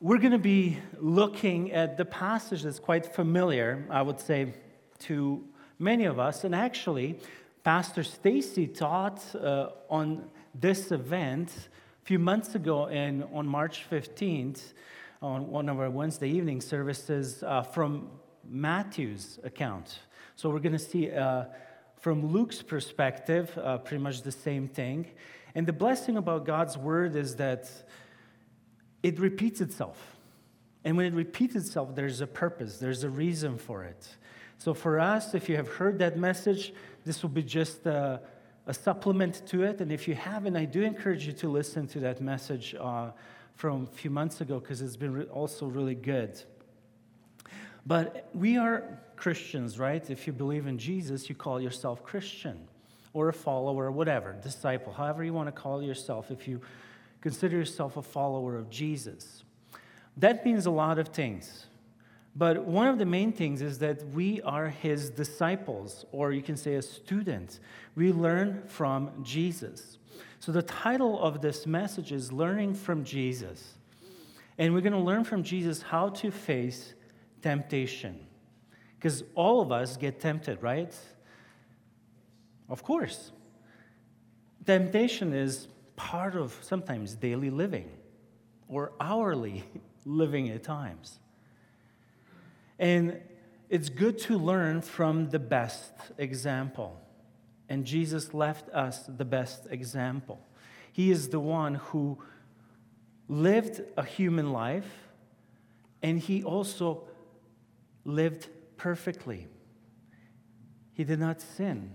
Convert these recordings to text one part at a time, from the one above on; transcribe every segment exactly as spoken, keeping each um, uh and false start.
we're going to be looking at the passage that's quite familiar, I would say, to many of us. And actually, Pastor Stacy taught uh, on this event a few months ago and on March fifteenth on one of our Wednesday evening services uh, from Matthew's account. So we're going to see uh, from Luke's perspective uh, pretty much the same thing. And the blessing about God's word is that it repeats itself. And when it repeats itself, there's a purpose, there's a reason for it. So for us, if you have heard that message, this will be just a, a supplement to it. And if you haven't, I do encourage you to listen to that message uh, from a few months ago, because it's been re- also really good. But we are Christians, right? If you believe in Jesus, you call yourself Christian, or a follower, or whatever, disciple, however you want to call yourself, if you consider yourself a follower of Jesus. That means a lot of things. But one of the main things is that we are his disciples, or you can say a student. We learn from Jesus. So the title of this message is Learning from Jesus. And we're going to learn from Jesus how to face temptation. Because all of us get tempted, right? Of course. Temptation is part of sometimes daily living or hourly living at times. And it's good to learn from the best example. And Jesus left us the best example. He is the one who lived a human life, and he also lived perfectly. He did not sin.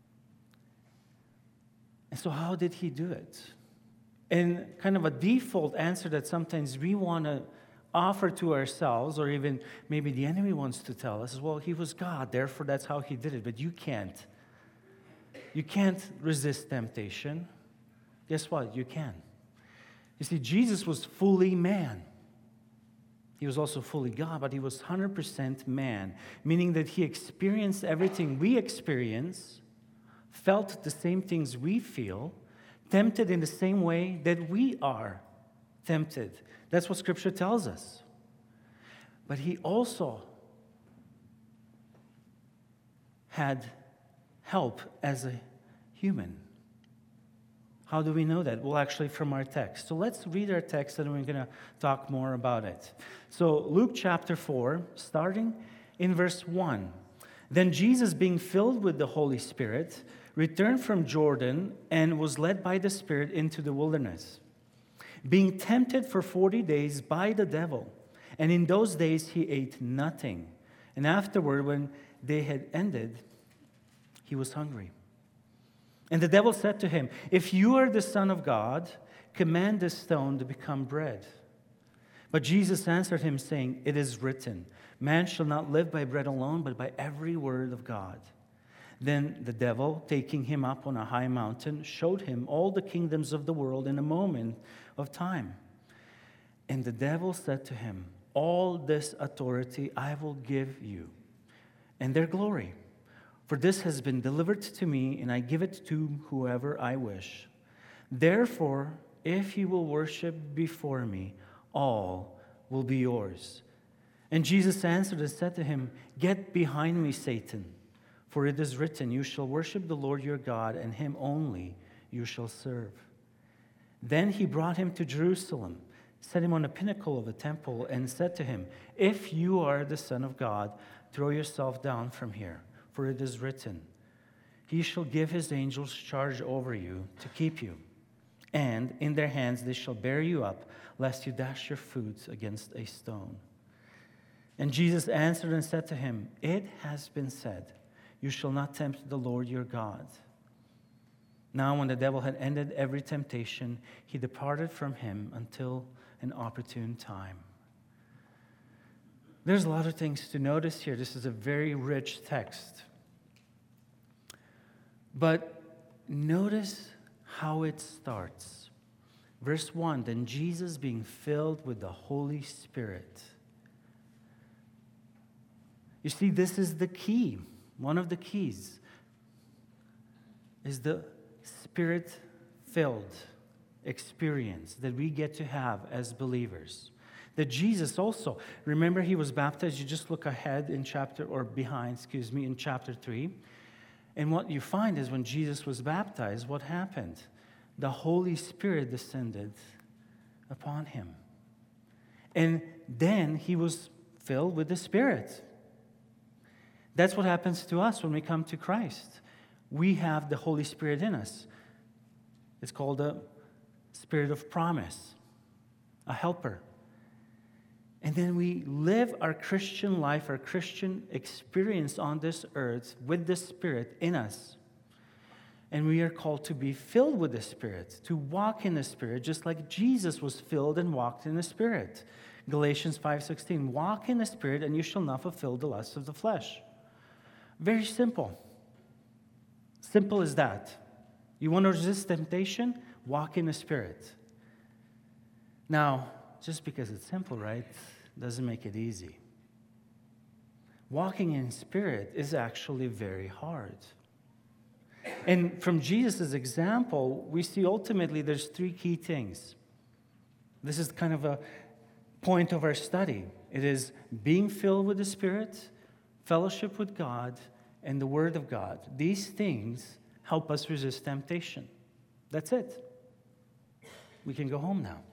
And so how did he do it? And kind of a default answer that sometimes we want to offer to ourselves, or even maybe the enemy wants to tell us, is, well, he was God, therefore that's how he did it. But you can't. You can't resist temptation. Guess what? You can. You see, Jesus was fully man. He was also fully God, but he was one hundred percent man, meaning that he experienced everything we experience, felt the same things we feel, tempted in the same way that we are tempted. That's what Scripture tells us. But he also had help as a human. How do we know that? Well, actually, from our text. So let's read our text, and we're going to talk more about it. So Luke chapter four, starting in verse one. Then Jesus, being filled with the Holy Spirit, returned from Jordan and was led by the Spirit into the wilderness, being tempted for forty days by the devil. And in those days he ate nothing. And afterward, when they had ended, he was hungry. And the devil said to him, "If you are the Son of God, command this stone to become bread." But Jesus answered him, saying, "It is written, man shall not live by bread alone, but by every word of God." Then the devil, taking him up on a high mountain, showed him all the kingdoms of the world in a moment of time. And the devil said to him, "All this authority I will give you, and their glory. For this has been delivered to me, and I give it to whoever I wish. Therefore, if you will worship before me, all will be yours." And Jesus answered and said to him, "Get behind me, Satan. For it is written, you shall worship the Lord your God, and him only you shall serve." Then he brought him to Jerusalem, set him on the pinnacle of the temple, and said to him, "If you are the Son of God, throw yourself down from here. For it is written, he shall give his angels charge over you to keep you. And in their hands they shall bear you up, lest you dash your foot against a stone." And Jesus answered and said to him, "It has been said, you shall not tempt the Lord your God." Now when the devil had ended every temptation, he departed from him until an opportune time. There's a lot of things to notice here. This is a very rich text. But notice how it starts. Verse one, then Jesus being filled with the Holy Spirit. You see, this is the key. One of the keys is the Spirit-filled experience that we get to have as believers. That Jesus also, remember he was baptized, you just look ahead in chapter, or behind, excuse me, in chapter three. And what you find is when Jesus was baptized, what happened? The Holy Spirit descended upon him. And then he was filled with the Spirit. That's what happens to us when we come to Christ. We have the Holy Spirit in us. It's called the Spirit of promise, a helper. And then we live our Christian life, our Christian experience on this earth with the Spirit in us. And we are called to be filled with the Spirit, to walk in the Spirit, just like Jesus was filled and walked in the Spirit. Galatians five sixteen, walk in the Spirit and you shall not fulfill the lusts of the flesh. Very simple. Simple as that. You want to resist temptation? Walk in the Spirit. Now, just because it's simple, right, doesn't make it easy. Walking in Spirit is actually very hard. And from Jesus' example, we see ultimately there's three key things. This is kind of a point of our study. It is being filled with the Spirit, fellowship with God, and the Word of God. These things help us resist temptation. That's it. We can go home now.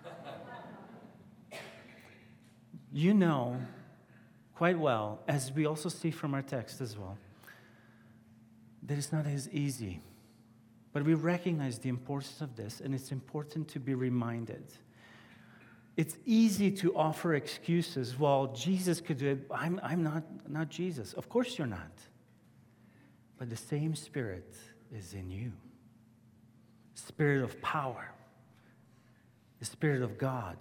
You know quite well, as we also see from our text as well, that it's not as easy. But we recognize the importance of this, and it's important to be reminded. It's easy to offer excuses. Well, Jesus could do it. I'm, I'm not, not Jesus. Of course you're not. But the same Spirit is in you. Spirit of power. The Spirit of God.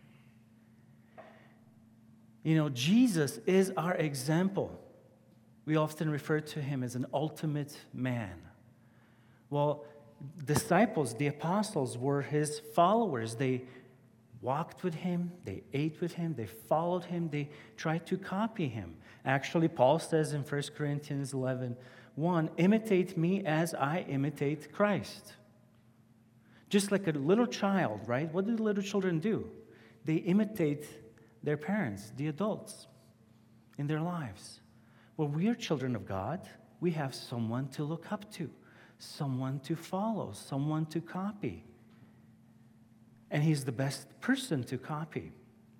You know, Jesus is our example. We often refer to him as an ultimate man. Well, disciples, the apostles, were his followers. They walked with him, they ate with him, they followed him, they tried to copy him. Actually, Paul says in First Corinthians eleven one, imitate me as I imitate Christ. Just like a little child, right? What do little children do? They imitate their parents, the adults, in their lives. Well, we are children of God. We have someone to look up to, someone to follow, someone to copy. And he's the best person to copy.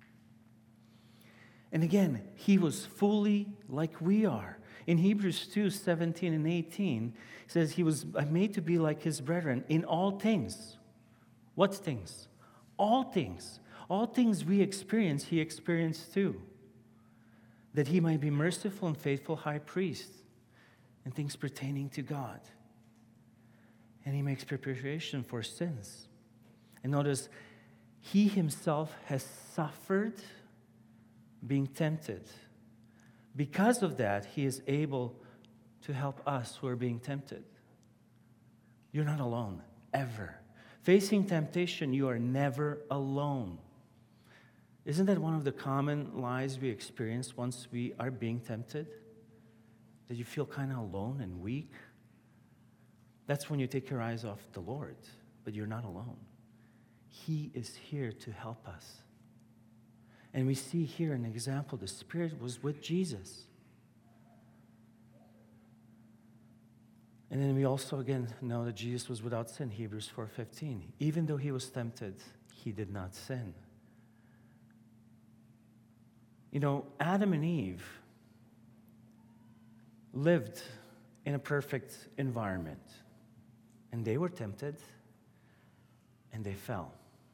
And again, he was fully like we are. In Hebrews two seventeen and eighteen, it says he was made to be like his brethren in all things. What things? All things. All things we experience, he experienced too. That he might be merciful and faithful high priest in things pertaining to God. And he makes preparation for sins. And notice, he himself has suffered being tempted. Because of that, he is able to help us who are being tempted. You're not alone, ever. Facing temptation, you are never alone. Isn't that one of the common lies we experience once we are being tempted? That you feel kind of alone and weak? That's when you take your eyes off the Lord, but you're not alone. He is here to help us. And we see here an example. The Spirit was with Jesus. And then we also, again, know that Jesus was without sin, Hebrews four fifteen. Even though he was tempted, he did not sin. You know, Adam and Eve lived in a perfect environment. And they were tempted, and they fell.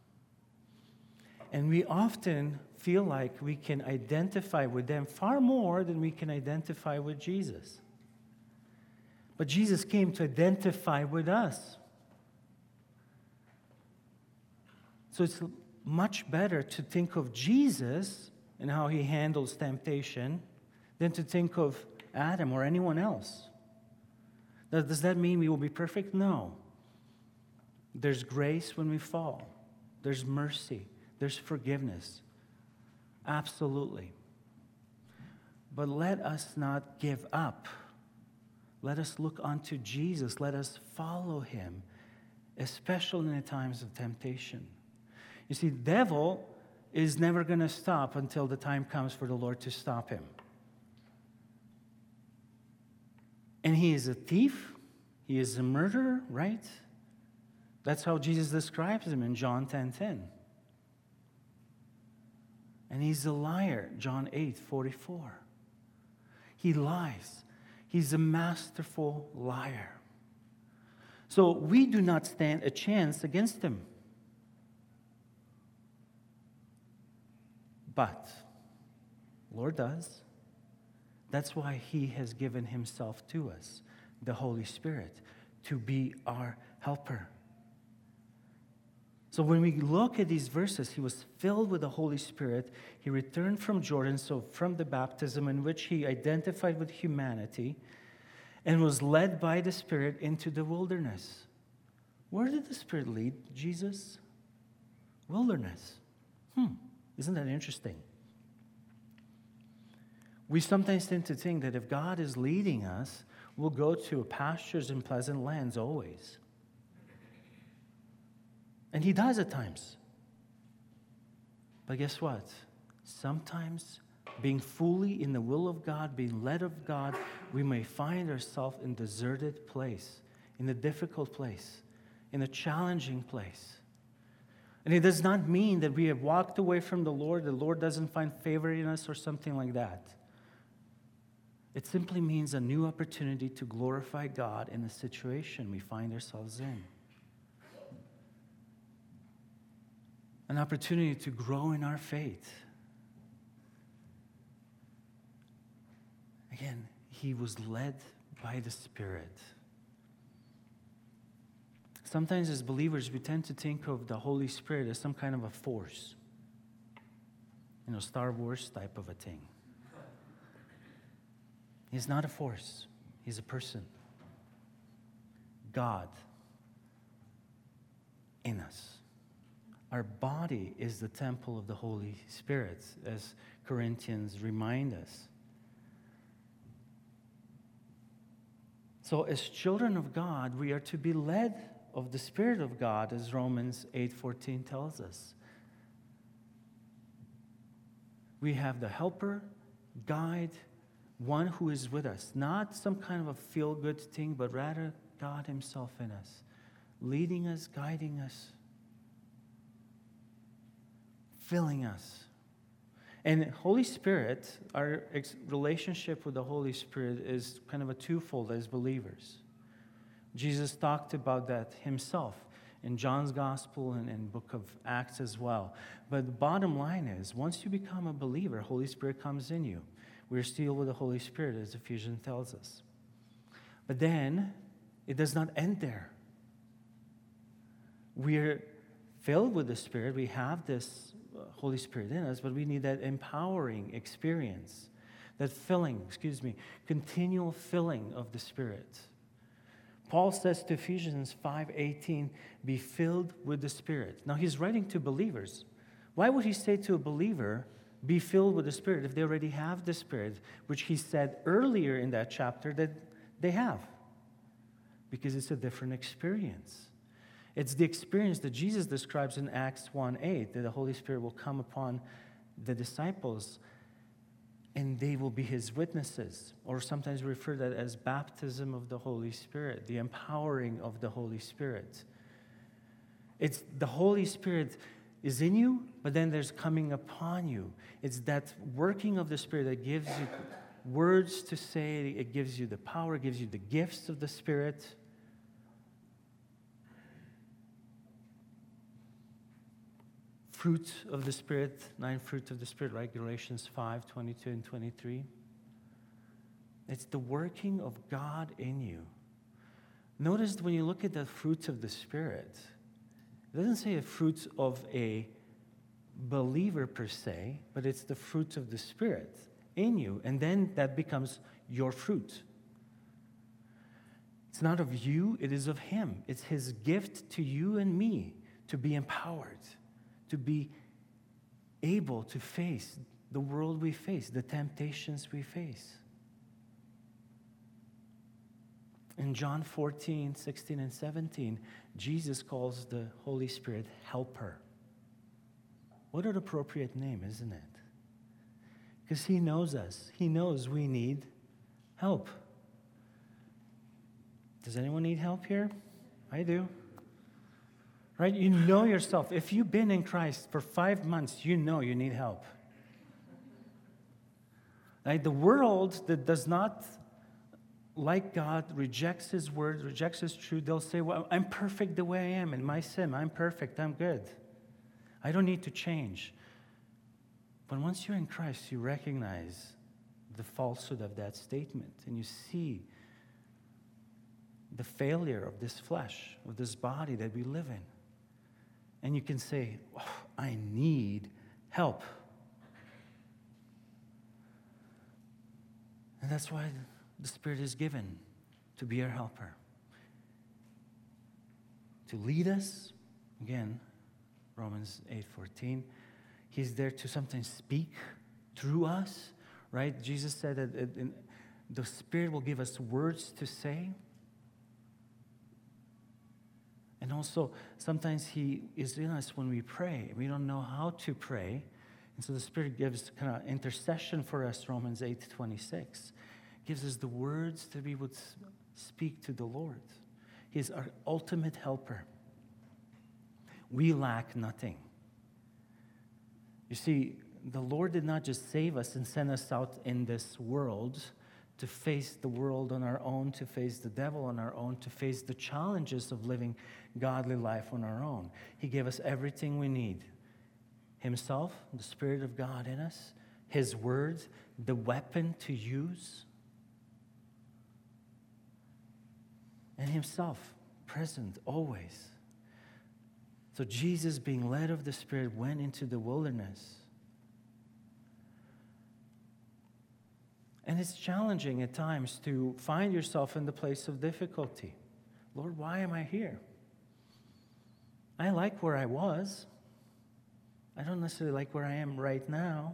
And we often feel like we can identify with them far more than we can identify with Jesus. But Jesus came to identify with us. So it's much better to think of Jesus and how he handles temptation than to think of Adam or anyone else. Now, does that mean we will be perfect? No. There's grace when we fall. There's mercy. There's forgiveness. Absolutely. But let us not give up. Let us look unto Jesus. Let us follow him, especially in the times of temptation. You see, the devil is never going to stop until the time comes for the Lord to stop him. And he is a thief. He is a murderer, right? That's how Jesus describes him in John ten ten. And he's a liar, John eight forty-four. He lies. He's a masterful liar. So we do not stand a chance against him. But Lord does. That's why he has given himself to us, the Holy Spirit, to be our helper. So when we look at these verses, he was filled with the Holy Spirit. He returned from Jordan, so from the baptism in which he identified with humanity, and was led by the Spirit into the wilderness. Where did the Spirit lead Jesus? Wilderness. Hmm, isn't that interesting? We sometimes tend to think that if God is leading us, we'll go to pastures and pleasant lands always. And he does at times. But guess what? Sometimes, being fully in the will of God, being led of God, we may find ourselves in a deserted place, in a difficult place, in a challenging place. And it does not mean that we have walked away from the Lord, the Lord doesn't find favor in us or something like that. It simply means a new opportunity to glorify God in the situation we find ourselves in. An opportunity to grow in our faith. Again, he was led by the Spirit. Sometimes as believers, we tend to think of the Holy Spirit as some kind of a force. You know, Star Wars type of a thing. He's not a force. He's a person. God in us. Our body is the temple of the Holy Spirit, as Corinthians remind us. So as children of God, we are to be led of the Spirit of God, as Romans eight fourteen tells us. We have the helper, guide, one who is with us. Not some kind of a feel-good thing, but rather God himself in us, leading us, guiding us, filling us. And Holy Spirit, our ex- relationship with the Holy Spirit is kind of a twofold as believers. Jesus talked about that himself in John's Gospel and in book of Acts as well. But the bottom line is, once you become a believer, Holy Spirit comes in you. We're sealed with the Holy Spirit, as Ephesians tells us. But then, it does not end there. We're filled with the Spirit. We have this Holy Spirit in us, but we need that empowering experience, that filling, excuse me, continual filling of the Spirit. Paul says to Ephesians five eighteen, be filled with the Spirit. Now, he's writing to believers. Why would he say to a believer, be filled with the Spirit, if they already have the Spirit, which he said earlier in that chapter that they have? Because it's a different experience. It's the experience that Jesus describes in Acts one eight, that the Holy Spirit will come upon the disciples and they will be his witnesses. Or sometimes we refer to that as baptism of the Holy Spirit, the empowering of the Holy Spirit. It's the Holy Spirit is in you, but then there's coming upon you. It's that working of the Spirit that gives you words to say, it gives you the power, it gives you the gifts of the Spirit. Fruit of the Spirit, nine fruits of the Spirit, right? Galatians five, twenty-two and twenty-three. It's the working of God in you. Notice when you look at the fruits of the Spirit, it doesn't say the fruits of a believer per se, but it's the fruits of the Spirit in you, and then that becomes your fruit. It's not of you, it is of him. It's his gift to you and me to be empowered, to be able to face the world we face, the temptations we face. In John fourteen, sixteen, and seventeen, Jesus calls the Holy Spirit helper. What an appropriate name, isn't it? Because he knows us. He knows we need help. Does anyone need help here? I do. Right? You know yourself. If you've been in Christ for five months, you know you need help. Right? The world that does not like God, rejects His word, rejects His truth, they'll say, well, I'm perfect the way I am in my sin. I'm perfect. I'm good. I don't need to change. But once you're in Christ, you recognize the falsehood of that statement, and you see the failure of this flesh, of this body that we live in. And you can say, oh, I need help. And that's why the Spirit is given to be our helper. To lead us, again, Romans eight fourteen, He's there to sometimes speak through us, right? Jesus said that the Spirit will give us words to say. And also, sometimes He is in us when we pray. We don't know how to pray. And so the Spirit gives kind of intercession for us, Romans eight twenty-six. Gives us the words that we would speak to the Lord. He is our ultimate helper. We lack nothing. You see, the Lord did not just save us and send us out in this world to face the world on our own, to face the devil on our own, to face the challenges of living godly life on our own. He gave us everything we need. Himself, the Spirit of God in us, His words, the weapon to use, and Himself, present always. So Jesus, being led of the Spirit, went into the wilderness. And it's challenging at times to find yourself in the place of difficulty. Lord, why am I here? I like where I was. I don't necessarily like where I am right now.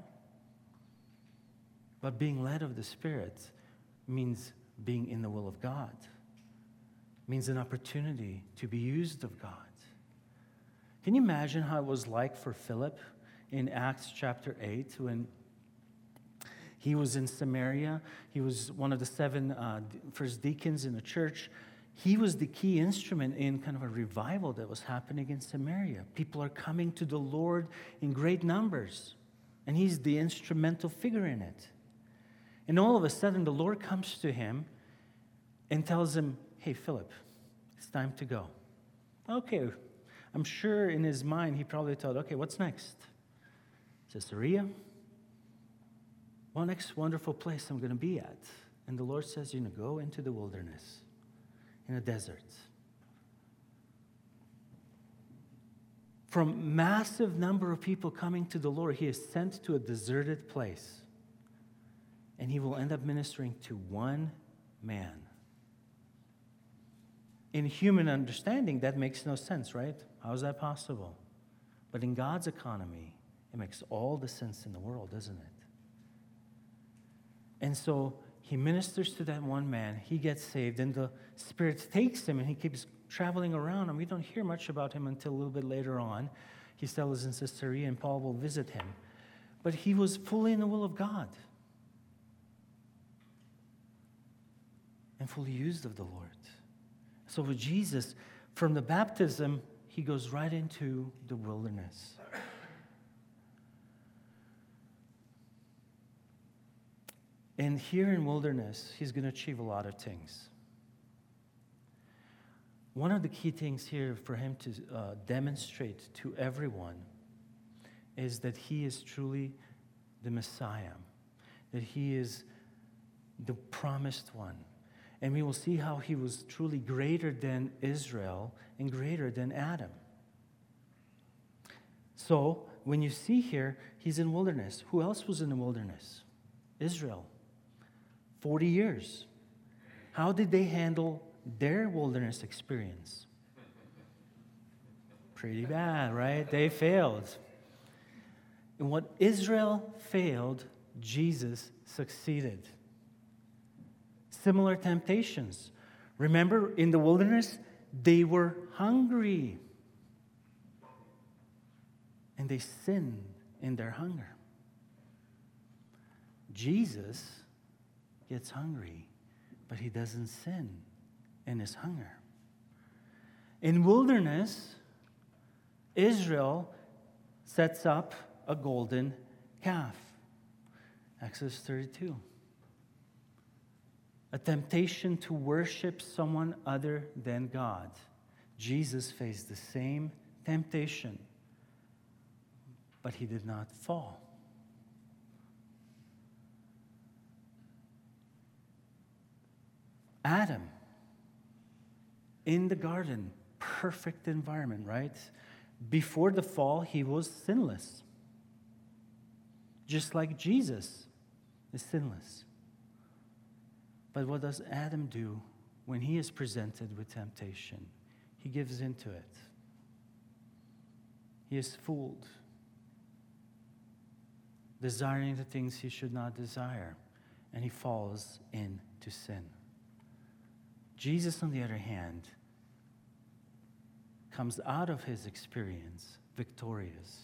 But being led of the Spirit means being in the will of God. Means an opportunity to be used of God. Can you imagine how it was like for Philip in Acts chapter eight when he was in Samaria? He was one of the seven uh, first deacons in the church. He was the key instrument in kind of a revival that was happening in Samaria. People are coming to the Lord in great numbers, and he's the instrumental figure in it. And all of a sudden, the Lord comes to him and tells him, hey, Philip, it's time to go. Okay, I'm sure in his mind he probably thought, okay, what's next? Caesarea? Well, next wonderful place I'm going to be at. And the Lord says, you know, go into the wilderness, in a desert. From massive number of people coming to the Lord, he is sent to a deserted place. And he will end up ministering to one man. In human understanding, that makes no sense, right? How is that possible? But in God's economy, it makes all the sense in the world, doesn't it? And so he ministers to that one man. He gets saved, and the Spirit takes him, and he keeps traveling around, and we don't hear much about him until a little bit later on. He still is in Caesarea, and Paul will visit him. But he was fully in the will of God and fully used of the Lord. So with Jesus, from the baptism, he goes right into the wilderness. And here in wilderness, he's going to achieve a lot of things. One of the key things here for him to uh, demonstrate to everyone is that he is truly the Messiah, that he is the promised one. And we will see how he was truly greater than Israel and greater than Adam. So, when you see here, he's in wilderness. Who else was in the wilderness? Israel. forty years. How did they handle their wilderness experience? Pretty bad, right? They failed. And what Israel failed, Jesus succeeded. Similar temptations. Remember, in the wilderness, they were hungry. and they sin in their hunger. Jesus gets hungry, but he doesn't sin in his hunger. In wilderness, Israel sets up a golden calf. Exodus thirty-two. A temptation to worship someone other than God. Jesus faced the same temptation, but he did not fall. Adam, in the garden, perfect environment, right? Before the fall, he was sinless. Just like Jesus is sinless. But what does Adam do when he is presented with temptation? He gives into it. He is fooled, desiring the things he should not desire, and he falls into sin. Jesus, on the other hand, comes out of his experience victorious.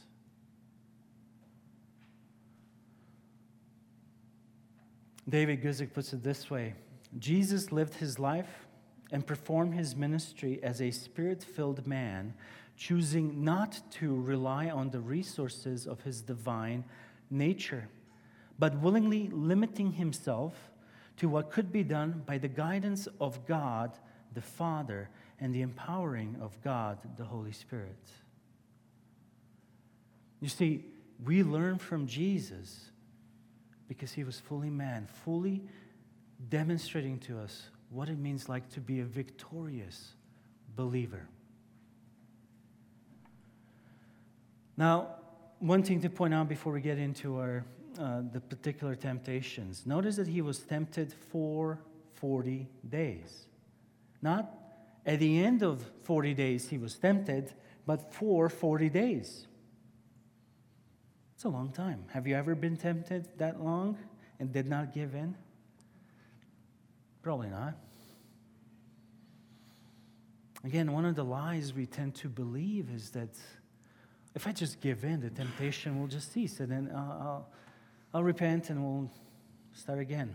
David Guzik puts it this way: Jesus lived his life and performed his ministry as a spirit-filled man, choosing not to rely on the resources of his divine nature, but willingly limiting himself to what could be done by the guidance of God the Father and the empowering of God the Holy Spirit. You see, we learn from Jesus because he was fully man, fully demonstrating to us what it means like to be a victorious believer. Now, one thing to point out before we get into our uh, the particular temptations. Notice that he was tempted for forty days. Not at the end of forty days he was tempted, but for forty days. It's a long time. Have you ever been tempted that long and did not give in? Probably not. Again, one of the lies we tend to believe is that if I just give in, the temptation will just cease, and then I'll, I'll, I'll repent and we'll start again.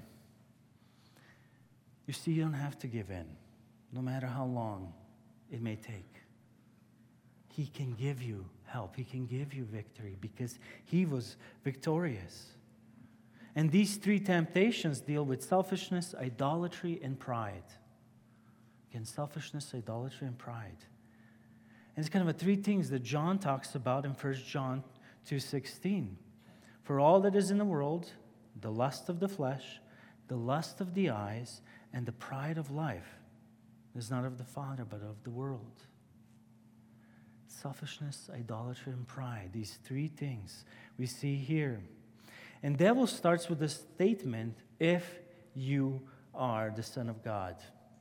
You see, you don't have to give in, no matter how long it may take. He can give you help. He can give you victory because he was victorious. And these three temptations deal with selfishness, idolatry, and pride. Again, selfishness, idolatry, and pride. And it's kind of a three things that John talks about in First John two sixteen. For all that is in the world, the lust of the flesh, the lust of the eyes, and the pride of life is not of the Father, but of the world. Selfishness, idolatry, and pride. These three things we see here. And devil starts with the statement, if you are the Son of God.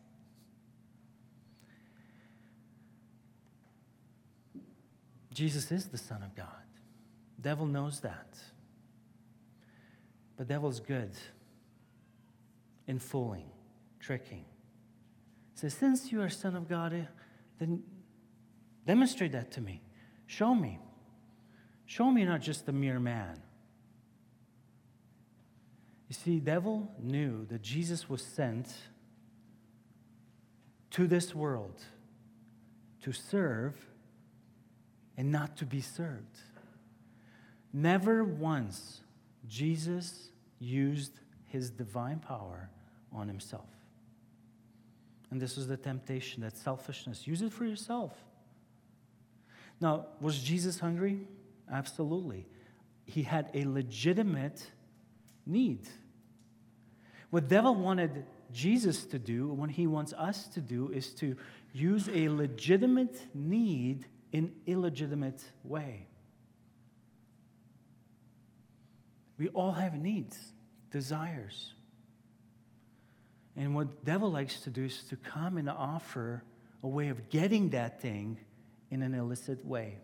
Jesus is the Son of God. Devil knows that. But devil's good in fooling, tricking. He says, since you are Son of God, then demonstrate that to me. Show me. Show me not just a mere man. You see, devil knew that Jesus was sent to this world to serve and not to be served. Never once Jesus used his divine power on himself. And this was the temptation, that selfishness. Use it for yourself. Now, was Jesus hungry? Absolutely. He had a legitimate need. What the devil wanted Jesus to do, what he wants us to do, is to use a legitimate need in illegitimate way. We all have needs, desires. And what the devil likes to do is to come and offer a way of getting that thing in an illicit way.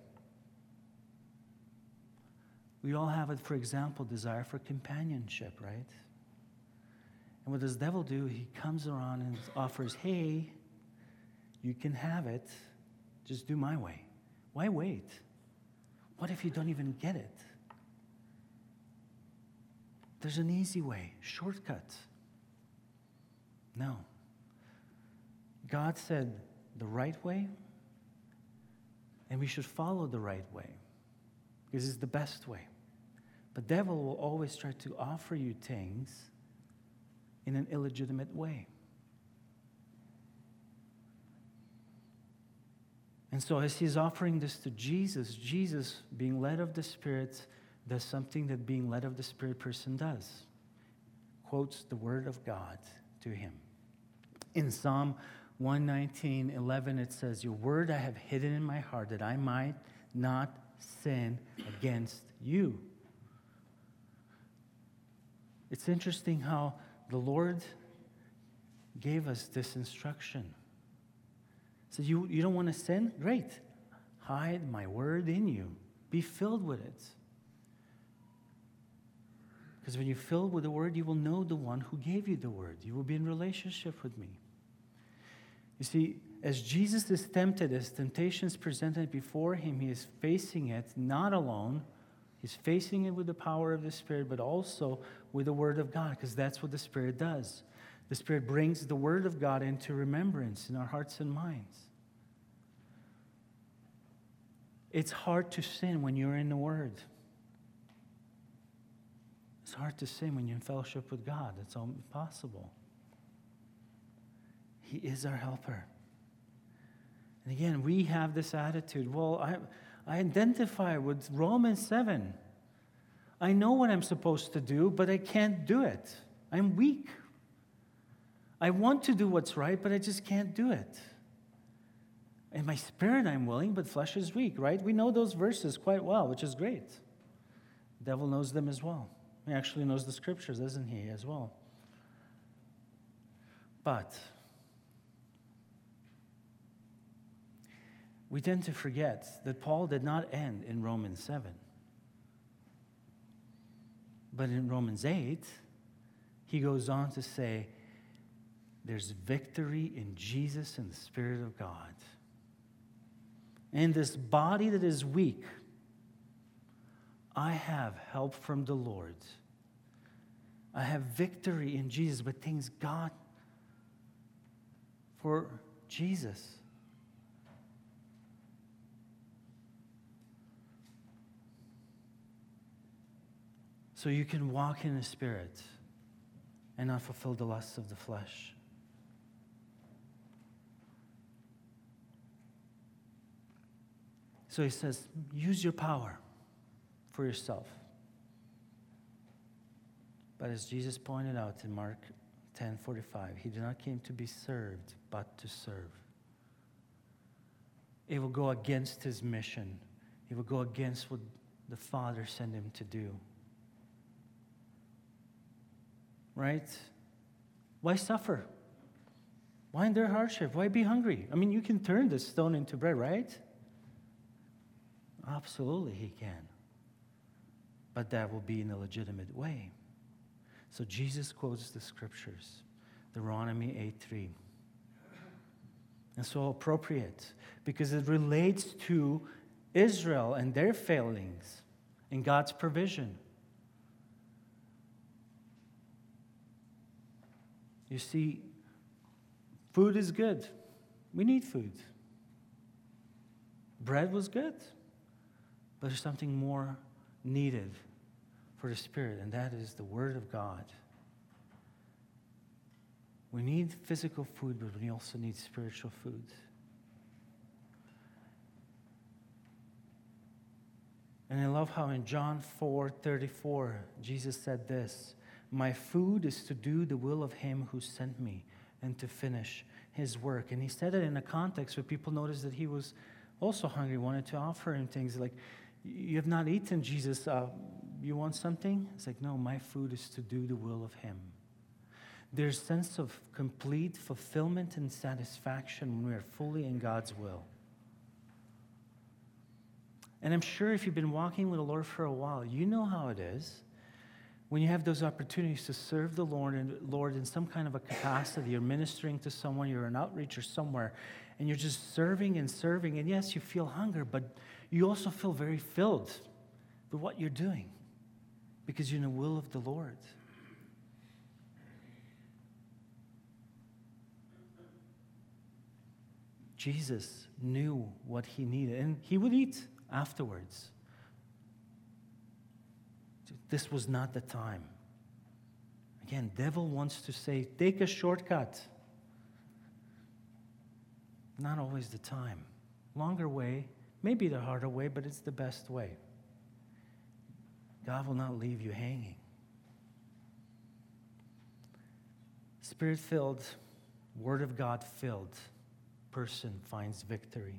We all have it, for example, desire for companionship, right? And what does the devil do? He comes around and offers, hey, you can have it, just do my way. Why wait? What if you don't even get it? There's an easy way, shortcut. No. God said the right way, and we should follow the right way because it's the best way. But the devil will always try to offer you things in an illegitimate way. And so as he's offering this to Jesus, Jesus, being led of the Spirit, does something that being led of the Spirit person does. Quotes the word of God to him. In Psalm one nineteen, eleven, it says, "Your word I have hidden in my heart that I might not sin against you." It's interesting how the Lord gave us this instruction. So you, you don't want to sin? Great. Hide my word in you. Be filled with it. Because when you're filled with the word, you will know the one who gave you the word. You will be in relationship with me. You see, as Jesus is tempted, as temptation is presented before him, he is facing it not alone. He's facing it with the power of the Spirit, but also with the word of God, because that's what the Spirit does. The Spirit brings the word of God into remembrance in our hearts and minds. It's hard to sin when you're in the word. It's hard to sin when you're in fellowship with God. It's impossible. He is our helper. And again, we have this attitude. Well, I, I identify with Romans seven. I know what I'm supposed to do, but I can't do it. I'm weak. I want to do what's right, but I just can't do it. In my spirit, I'm willing, but flesh is weak, right? We know those verses quite well, which is great. The devil knows them as well. He actually knows the scriptures, doesn't he, as well? But we tend to forget that Paul did not end in Romans seven. But in Romans eight, he goes on to say, there's victory in Jesus and the Spirit of God. In this body that is weak, I have help from the Lord. I have victory in Jesus, but thanks God for Jesus. So you can walk in the Spirit and not fulfill the lusts of the flesh. So he says, use your power for yourself. But as Jesus pointed out in Mark ten forty-five, he did not came to be served, but to serve. It will go against his mission. It will go against what the Father sent him to do. Right? Why suffer? Why endure hardship? Why be hungry? I mean, you can turn the stone into bread, right? Absolutely, he can. But that will be in a legitimate way. So Jesus quotes the scriptures, Deuteronomy eight three. And so appropriate, because it relates to Israel and their failings and God's provision. You see, food is good. We need food. Bread was good. But there's something more needed for the Spirit, and that is the Word of God. We need physical food, but we also need spiritual food. And I love how in John four thirty-four, Jesus said this, "My food is to do the will of him who sent me and to finish his work." And he said it in a context where people noticed that he was also hungry, wanted to offer him things like, "You have not eaten, Jesus. Uh, you want something?" It's like, no, my food is to do the will of him. There's a sense of complete fulfillment and satisfaction when we are fully in God's will. And I'm sure if you've been walking with the Lord for a while, you know how it is. When you have those opportunities to serve the Lord and Lord in some kind of a capacity, you're ministering to someone, you're an outreach or somewhere, and you're just serving and serving, and yes, you feel hunger, but You also feel very filled with what you're doing because you're in the will of the Lord. Jesus knew what he needed, and he would eat afterwards. This was not the time. Again, devil wants to say, take a shortcut. Not always the time. Longer way, maybe the harder way, but it's the best way. God will not leave you hanging. Spirit-filled, Word of God-filled person finds victory.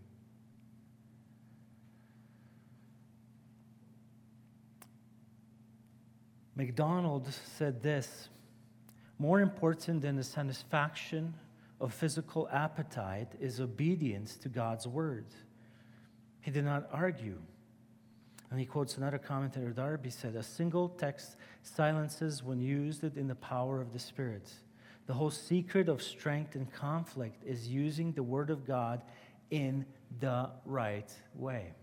MacDonald said this, more important than the satisfaction of physical appetite is obedience to God's word. He did not argue. And he quotes another commentator, Darby said, a single text silences when used in the power of the Spirit. The whole secret of strength and conflict is using the word of God in the right way.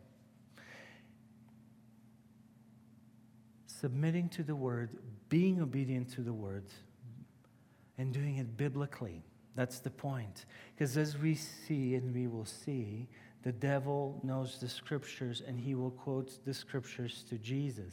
Submitting to the word, being obedient to the word, and doing it biblically. That's the point. Because as we see and we will see, the devil knows the scriptures and he will quote the scriptures to Jesus.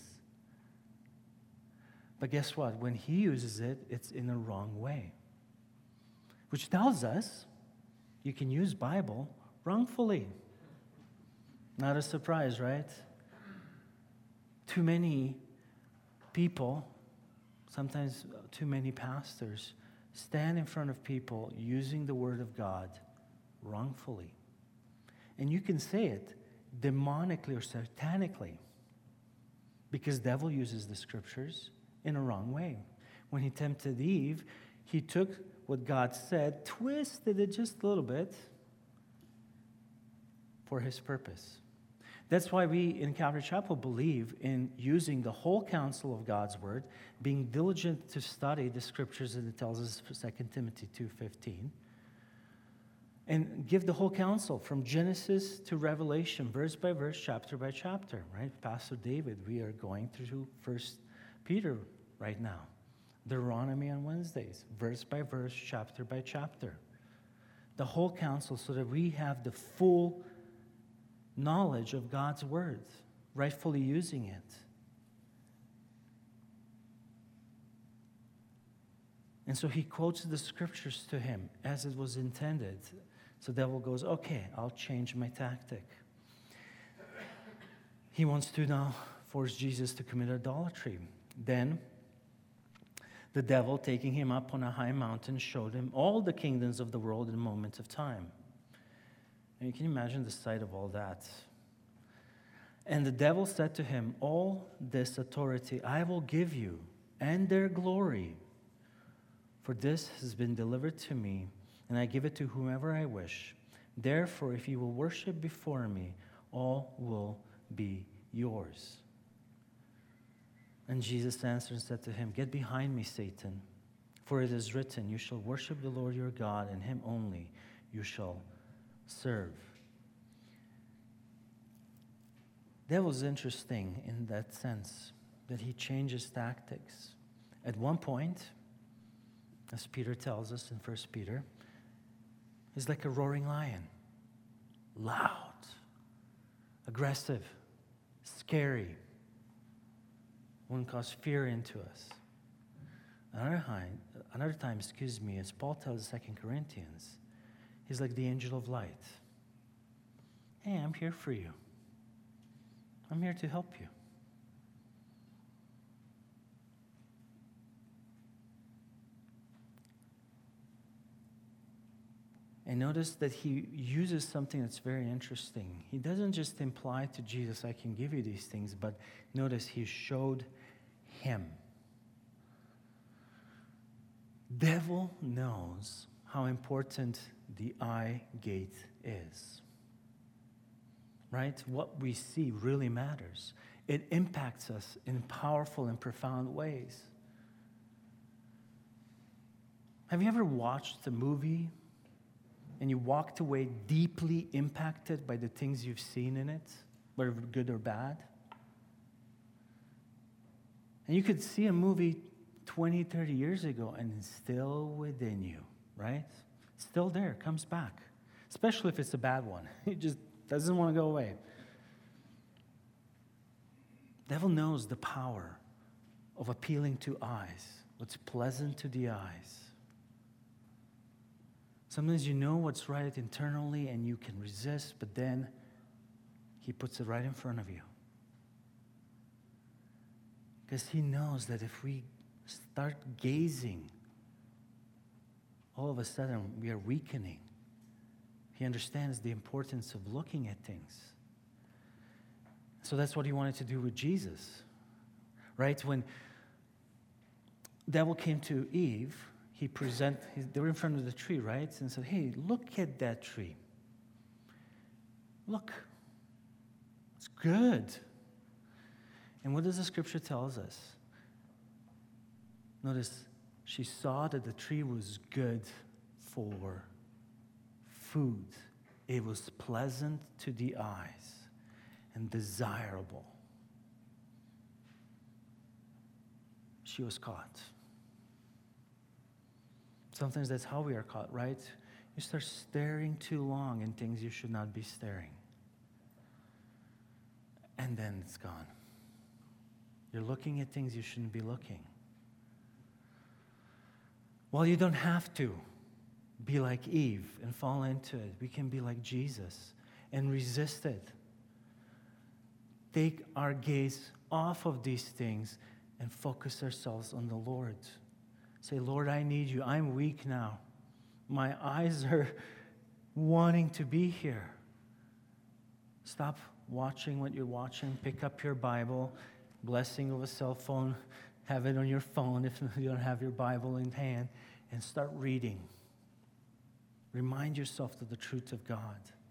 But guess what? When he uses it, it's in the wrong way. Which tells us you can use Bible wrongfully. Not a surprise, right? Too many people, sometimes too many pastors, stand in front of people using the word of God wrongfully. And you can say it demonically or satanically because the devil uses the scriptures in a wrong way. When he tempted Eve, he took what God said, twisted it just a little bit for his purpose. That's why we in Calvary Chapel believe in using the whole counsel of God's word, being diligent to study the scriptures, as it tells us in Second Timothy two fifteen, and give the whole counsel from Genesis to Revelation, verse by verse, chapter by chapter, right? Pastor David, we are going through First Peter right now. Deuteronomy on Wednesdays, verse by verse, chapter by chapter. The whole counsel so that we have the full knowledge of God's word, rightfully using it. And so he quotes the scriptures to him as it was intended. So the devil goes, okay, I'll change my tactic. He wants to now force Jesus to commit idolatry. Then the devil, taking him up on a high mountain, showed him all the kingdoms of the world in a moment of time. And you can imagine the sight of all that. And the devil said to him, all this authority I will give you, and their glory, for this has been delivered to me, and I give it to whomever I wish. Therefore, if you will worship before me, all will be yours. And Jesus answered and said to him, get behind me, Satan, for it is written, you shall worship the Lord your God, and him only you shall serve. That was interesting in that sense, that he changes tactics. At one point, as Peter tells us in First Peter, he's like a roaring lion. Loud, aggressive, scary. Won't cause fear into us. Another time, another time, excuse me, as Paul tells Second Corinthians, he's like the angel of light. Hey, I'm here for you. I'm here to help you. And notice that he uses something that's very interesting. He doesn't just imply to Jesus, I can give you these things, but notice he showed him. Devil knows how important the eye gate is. Right? What we see really matters. It impacts us in powerful and profound ways. Have you ever watched a movie and you walked away deeply impacted by the things you've seen in it? whether good or bad. And you could see a movie twenty, thirty years ago, and it's still within you, right? Still there, comes back. Especially if it's a bad one. It just doesn't want to go away. The devil knows the power of appealing to eyes, what's pleasant to the eyes. Sometimes you know what's right internally and you can resist, but then he puts it right in front of you. Because he knows that if we start gazing, all of a sudden we are weakening. He understands the importance of looking at things. So that's what he wanted to do with Jesus, right? When the devil came to Eve, he present, they were in front of the tree, right? And said, hey, look at that tree. Look. It's good. And what does the scripture tell us? Notice, she saw that the tree was good for food. It was pleasant to the eyes and desirable. She was caught. Sometimes that's how we are caught, right? You start staring too long in things you should not be staring. And then it's gone. You're looking at things you shouldn't be looking. Well, you don't have to be like Eve and fall into it. We can be like Jesus and resist it. Take our gaze off of these things and focus ourselves on the Lord. Say, Lord, I need you. I'm weak now. My eyes are wanting to be here. Stop watching what you're watching. Pick up your Bible. Blessing of a cell phone. Have it on your phone if you don't have your Bible in hand. And start reading. Remind yourself of the truth of God.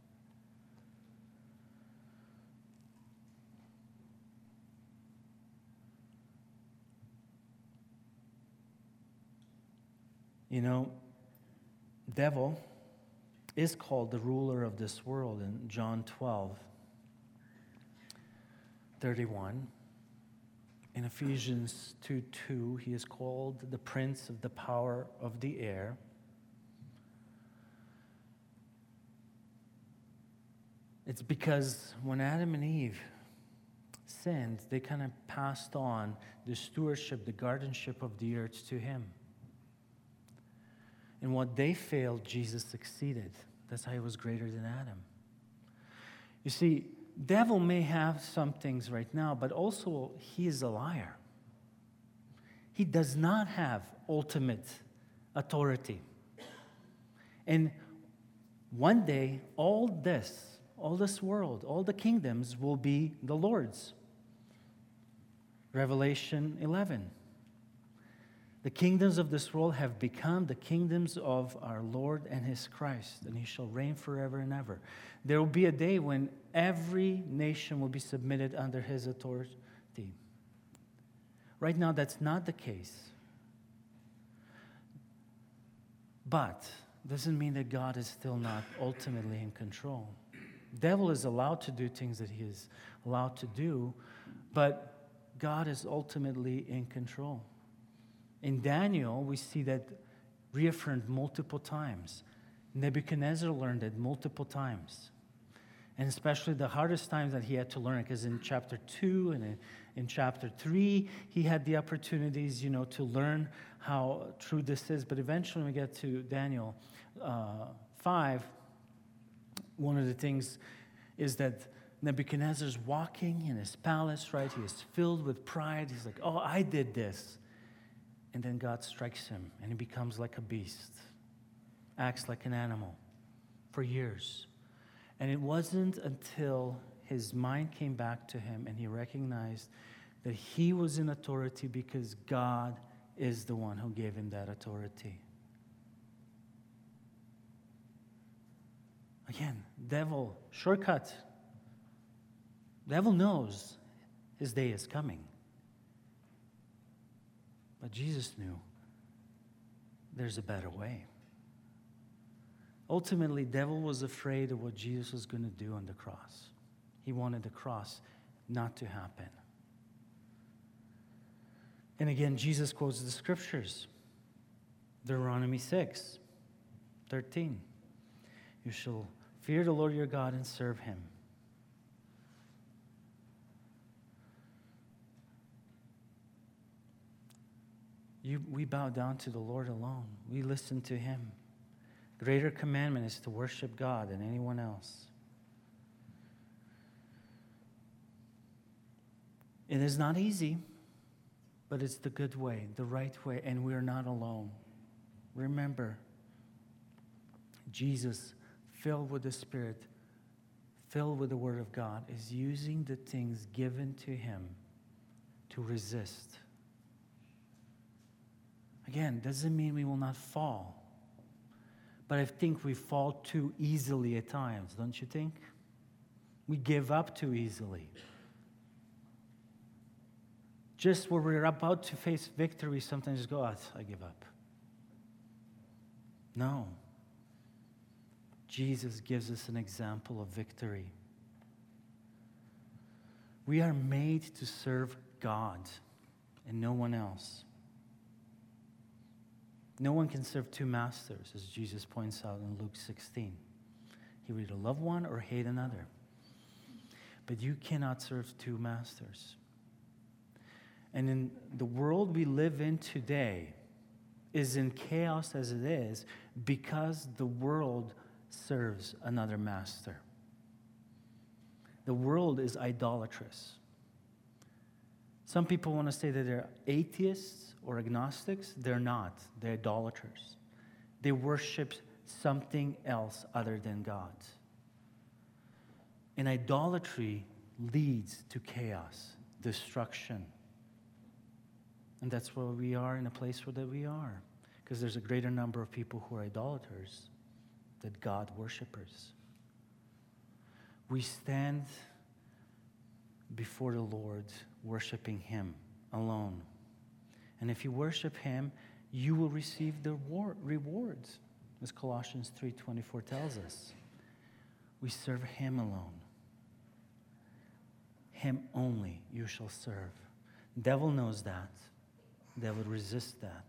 You know, devil is called the ruler of this world in John twelve, thirty-one. In Ephesians two two, he is called the prince of the power of the air. It's because when Adam and Eve sinned, they kind of passed on the stewardship, the guardianship of the earth to him. And what they failed, Jesus succeeded. That's how he was greater than Adam. You see, devil may have some things right now, but also he is a liar. He does not have ultimate authority. And one day, all this, all this world, all the kingdoms will be the Lord's. Revelation eleven. The kingdoms of this world have become the kingdoms of our Lord and his Christ, and he shall reign forever and ever. There will be a day when every nation will be submitted under his authority. Right now, that's not the case. But doesn't mean that God is still not ultimately in control. The devil is allowed to do things that he is allowed to do, but God is ultimately in control. In Daniel, we see that reaffirmed multiple times. Nebuchadnezzar learned it multiple times. And especially the hardest times that he had to learn, because in chapter two and in, in chapter three, he had the opportunities, you know, to learn how true this is. But eventually when we get to Daniel uh, five, one of the things is that Nebuchadnezzar's walking in his palace, right? He is filled with pride. He's like, oh, I did this. And then God strikes him, and he becomes like a beast, acts like an animal for years. And it wasn't until his mind came back to him and he recognized that he was in authority because God is the one who gave him that authority. Again, devil, shortcut. Devil knows his day is coming. But Jesus knew there's a better way. Ultimately, devil was afraid of what Jesus was going to do on the cross. He wanted the cross not to happen. And again, Jesus quotes the scriptures. Deuteronomy six, thirteen. You shall fear the Lord your God and serve him. You, we bow down to the Lord alone. We listen to him. Greater commandment is to worship God than anyone else. It is not easy, but it's the good way, the right way, and we're not alone. Remember, Jesus, filled with the Spirit, filled with the Word of God, is using the things given to him to resist. Again, doesn't mean we will not fall. But I think we fall too easily at times, don't you think? We give up too easily. Just when we're about to face victory, sometimes just go, oh, I give up. No. Jesus gives us an example of victory. We are made to serve God and no one else. No one can serve two masters, as Jesus points out in Luke sixteen. He will either love one or hate another. But you cannot serve two masters. And in the world we live in today is in chaos as it is because the world serves another master. The world is idolatrous. Some people want to say that they're atheists or agnostics. They're not. They're idolaters. They worship something else other than God. And idolatry leads to chaos, destruction. And that's where we are in a place where that we are. Because there's a greater number of people who are idolaters than God worshipers. We stand before the Lord worshiping him alone. And if you worship him, you will receive the rewards, as Colossians three twenty-four tells us. We serve him alone. Him only you shall serve. The devil knows that. The devil resists that.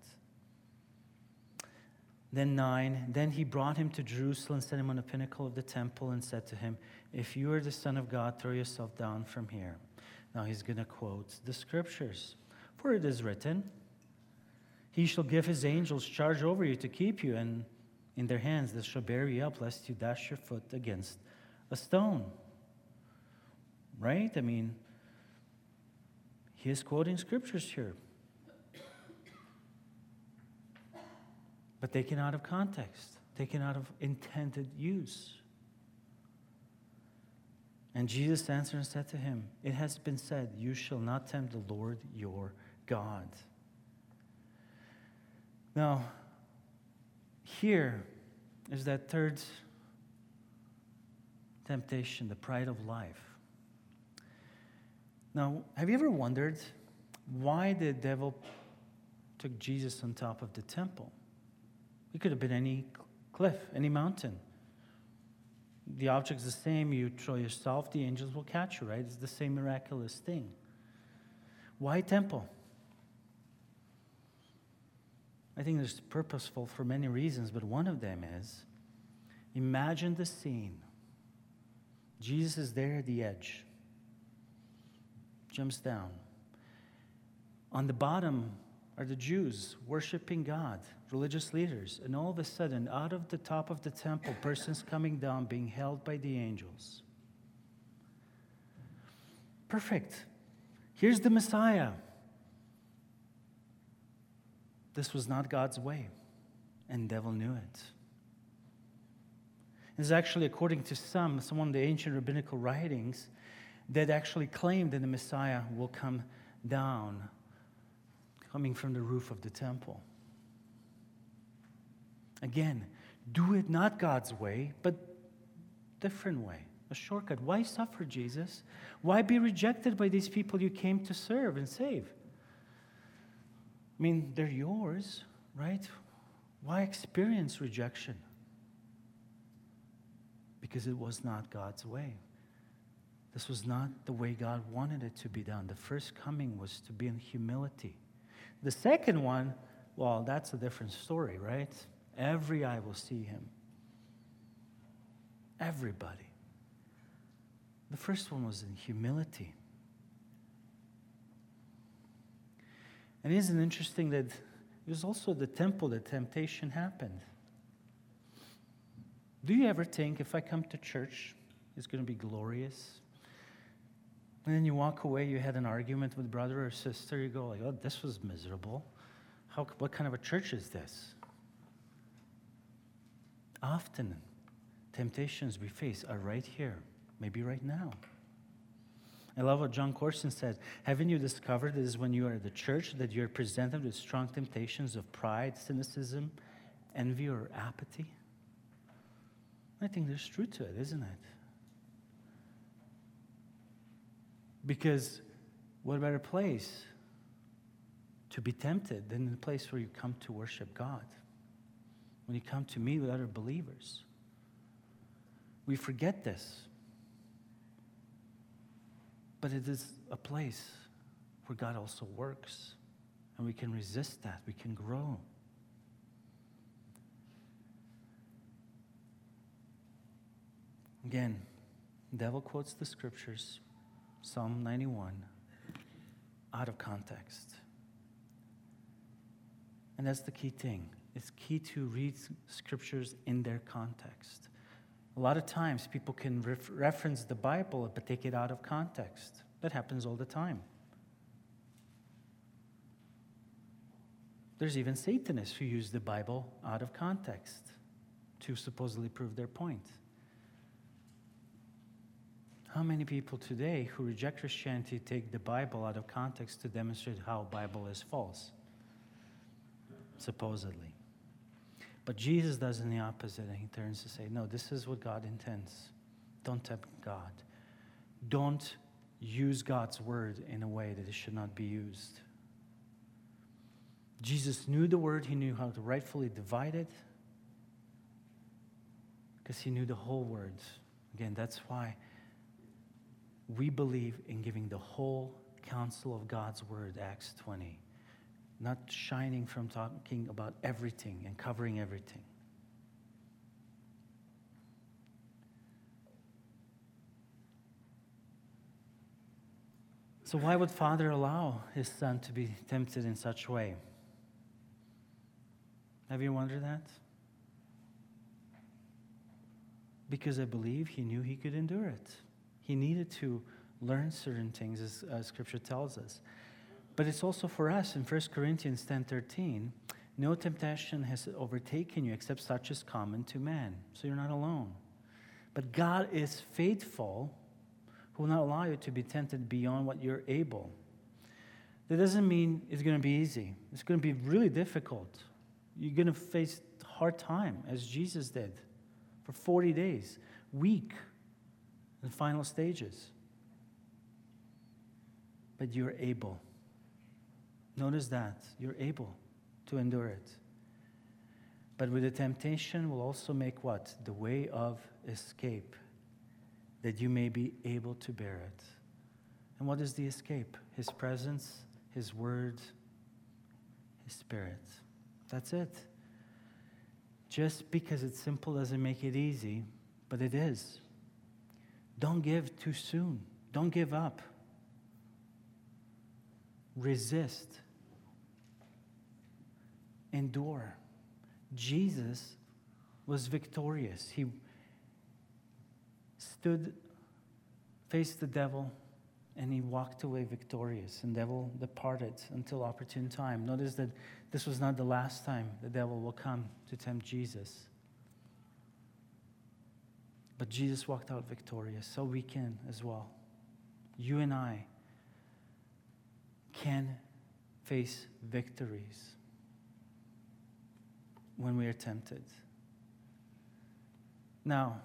Then nine, then he brought him to Jerusalem, set him on the pinnacle of the temple, and said to him, if you are the Son of God, throw yourself down from here. Now he's going to quote the scriptures. For it is written, he shall give his angels charge over you to keep you, and in their hands they shall bear you up, lest you dash your foot against a stone. Right? I mean, he is quoting scriptures here. But taken out of context, taken out of intended use. And Jesus answered and said to him, it has been said, you shall not tempt the Lord your God. Now, here is that third temptation, the pride of life. Now, have you ever wondered why the devil took Jesus on top of the temple? It could have been any cliff, any mountain. The object's the same. You throw yourself, the angels will catch you, right? It's the same miraculous thing. Why temple? I think it's purposeful for many reasons, but one of them is, imagine the scene. Jesus is there at the edge. Jumps down. On the bottom are the Jews worshiping God, religious leaders. And all of a sudden, out of the top of the temple, persons coming down, being held by the angels. Perfect. Here's the Messiah. This was not God's way, and the devil knew it. It's actually, according to some, some of the ancient rabbinical writings, that actually claim that the Messiah will come down, coming from the roof of the temple. Again, do it not God's way, but different way, a shortcut. Why suffer, Jesus? Why be rejected by these people you came to serve and save? I mean, they're yours, right? Why experience rejection? Because it was not God's way. This was not the way God wanted it to be done. The first coming was to be in humility. The second one, well, that's a different story, right? Every eye will see him. Everybody. The first one was in humility. And isn't it interesting that it was also the temple that temptation happened? Do you ever think if I come to church, it's going to be glorious? And then you walk away, you had an argument with brother or sister, you go like, oh, this was miserable. How, what kind of a church is this? Often, temptations we face are right here, maybe right now. I love what John Corson said. Haven't you discovered that it is when you are at the church that you're presented with strong temptations of pride, cynicism, envy, or apathy? I think there's truth to it, isn't it? Because what better place to be tempted than the place where you come to worship God? When you come to meet with other believers. We forget this. But it is a place where God also works. And we can resist that. We can grow. Again, the devil quotes the scriptures, Psalm ninety-one, out of context. And that's the key thing. It's key to read scriptures in their context. A lot of times people can ref- reference the Bible but take it out of context. That happens all the time. There's even Satanists who use the Bible out of context to supposedly prove their point. How many people today who reject Christianity take the Bible out of context to demonstrate how the Bible is false? Supposedly. But Jesus does in the opposite, and he turns to say, no, this is what God intends. Don't tempt God. Don't use God's word in a way that it should not be used. Jesus knew the word. He knew how to rightfully divide it because he knew the whole word. Again, that's why we believe in giving the whole counsel of God's word, Acts twenty. Not shining from talking about everything and covering everything. So why would Father allow his son to be tempted in such a way? Have you wondered that? Because I believe he knew he could endure it. He needed to learn certain things, as, as Scripture tells us. But it's also for us in First Corinthians ten thirteen, no temptation has overtaken you except such as common to man. So you're not alone. But God is faithful, who will not allow you to be tempted beyond what you're able. That doesn't mean it's going to be easy. It's going to be really difficult. You're going to face hard time, as Jesus did, for forty days, weak, in the final stages. But you're able. Notice that. You're able to endure it. But with the temptation will also make what? The way of escape, that you may be able to bear it. And what is the escape? His presence, his word, his spirit. That's it. Just because it's simple doesn't make it easy, but it is. Don't give too soon. Don't give up. Resist. Endure. Jesus was victorious. He stood, faced the devil, and he walked away victorious. And the devil departed until opportune time. Notice that this was not the last time the devil will come to tempt Jesus. But Jesus walked out victorious, so we can as well. You and I can face victories when we are tempted. Now,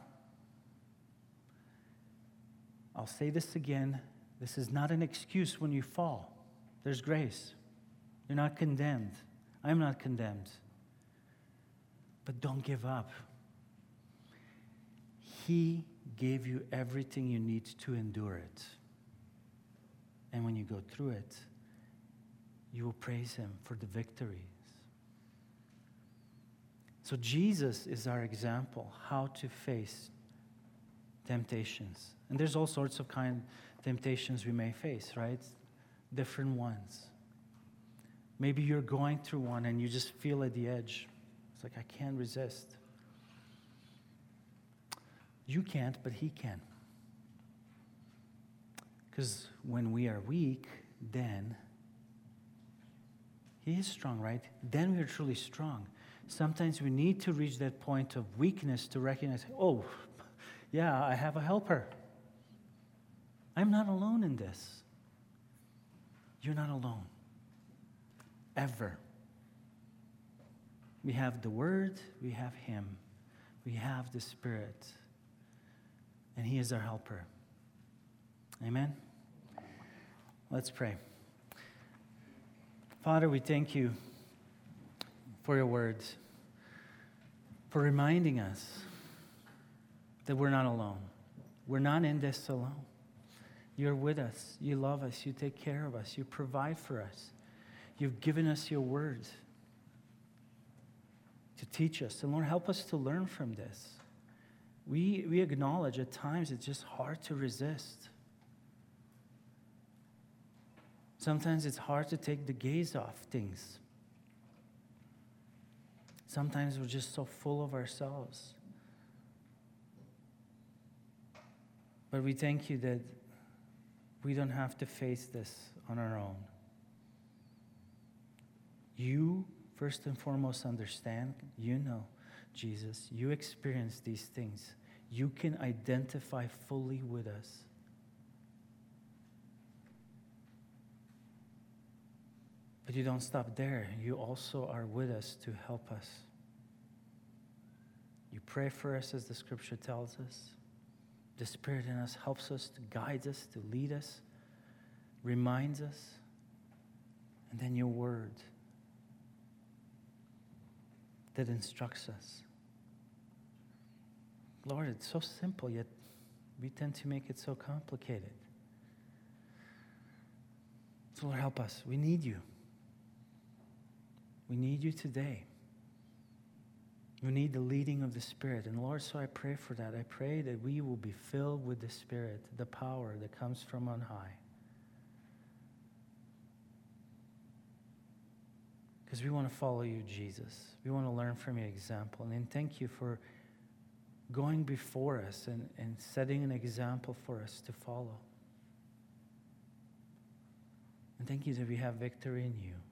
I'll say this again. This is not an excuse when you fall. There's grace. You're not condemned. I'm not condemned. But don't give up. He gave you everything you need to endure it. And when you go through it, you will praise him for the victories. So Jesus is our example, how to face temptations. And there's all sorts of kind of temptations we may face, right? Different ones. Maybe you're going through one and you just feel at the edge. It's like, I can't resist. You can't, but he can. Because when we are weak, then he is strong, right? Then we are truly strong. Sometimes we need to reach that point of weakness to recognize, oh, yeah, I have a helper. I'm not alone in this. You're not alone. Ever. We have the Word, we have him, we have the Spirit, and he is our helper. Amen? Let's pray. Father, we thank you for your words, for reminding us that we're not alone. We're not in this alone. You're with us. You love us. You take care of us. You provide for us. You've given us your word to teach us. And Lord, help us to learn from this. We, we acknowledge at times it's just hard to resist. Sometimes it's hard to take the gaze off things. Sometimes we're just so full of ourselves. But we thank you that we don't have to face this on our own. You, first and foremost, understand. You know, Jesus. You experience these things. You can identify fully with us. But you don't stop there. You also are with us to help us. You pray for us as the scripture tells us. The Spirit in us helps us, to guide us, to lead us, reminds us. And then your word that instructs us. Lord, it's so simple, yet we tend to make it so complicated. So Lord, help us. We need you. We need you today. We need the leading of the Spirit. And Lord, so I pray for that. I pray that we will be filled with the Spirit, the power that comes from on high. Because we want to follow you, Jesus. We want to learn from your example. And then thank you for going before us and, and setting an example for us to follow. And thank you that we have victory in you.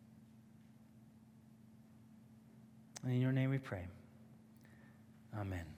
And in your name we pray. Amen.